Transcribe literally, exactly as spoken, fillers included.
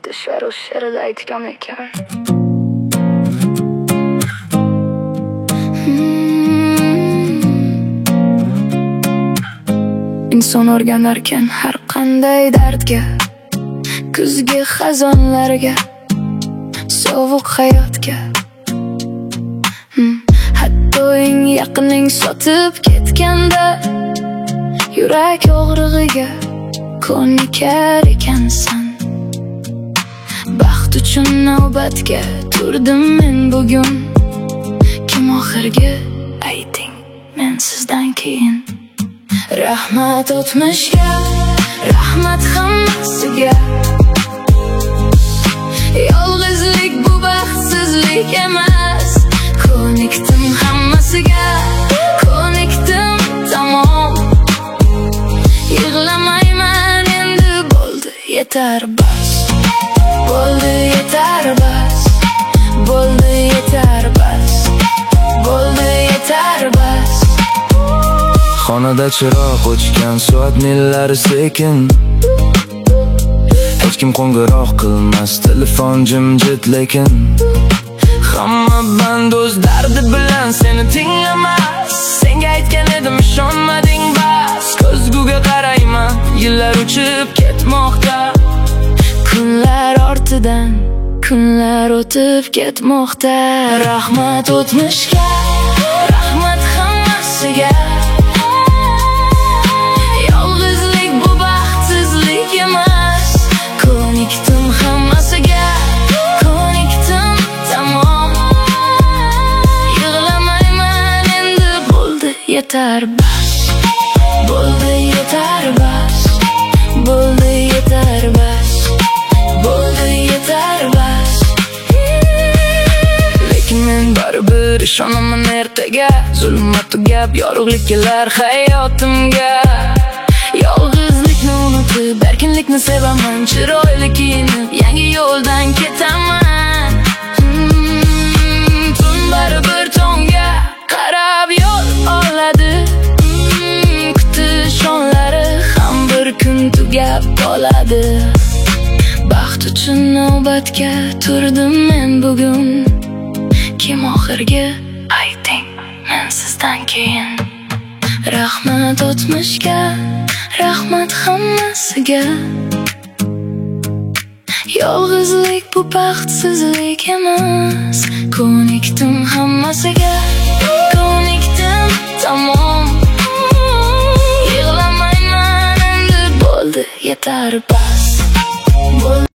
bitta she'r o'sha she'rida aytgan ekan. Inson o'rganarkan har qanday dardga, kuzgi xazonlarga, sovuq hayotga. hmm. Hatto eng yaqining sotib ketganda, yurak og'rig'iga ko'nikar ekansan. Baxt uchun navbatga turdim men bugun. Kim oxirgi ayting men sizdan keyin. Rahmat o'tmishga, rahmat hammasiga. Yolg'izlik bu baxtsizlik emas. Ko'nikdim hammasiga, ko'nikdim tamom. Yig'lamayman endi, bo'ldi yetar bas. Bo'ldi yetar bas. Bo'ldi yetar bas. Bo'ldi yetar bas. Xonada chiroq o'chgan, soat millari sekin. Hech kim qo'ng'iroq qilmas, telefon jimjit lekin. Hamma band o'z dardi bilan seni tinglamas. Senga aytgan edim, ishonmading bas. Ko'zguga qarayman, yillar uchib ketmoqda. Kunlar ortidan kunlar o'tib ketmoqda. Rahmat o'tmishga, rahmat hammasiga. Ko'nikdim hammasiga, ko'nikdim tamom. Yig'lamayman endi, bo'ldi yetar bas. Bo'ldi yetar bas. Bo'ldi yetar bas. Bo'ldi yetar bas. Lekin men baribir ishonaman ertaga. Zulmat tugab, yorug'lik kelar hayotimga. Yolg'izlikni unutib, erkinlikni sevaman. Chiroyli kiyinib, yangi yo'ldan ketaman. hmm, Tun baribir tongga qarab yo'l oladi. hmm, Kutish onlari ham bir kun tugab qoladi. Baxt uchun navbatga turdim men bugun. Kim oxirgi ayting men sizdan keyin. Rahmat o'tmishga, rahmat hammasiga. Yolg'izlik bu baxtsizlik emas. Ko'nikdim hammasiga, ko'nikdim tamom. Yig'lamayman endi, bo'ldi yetar bas.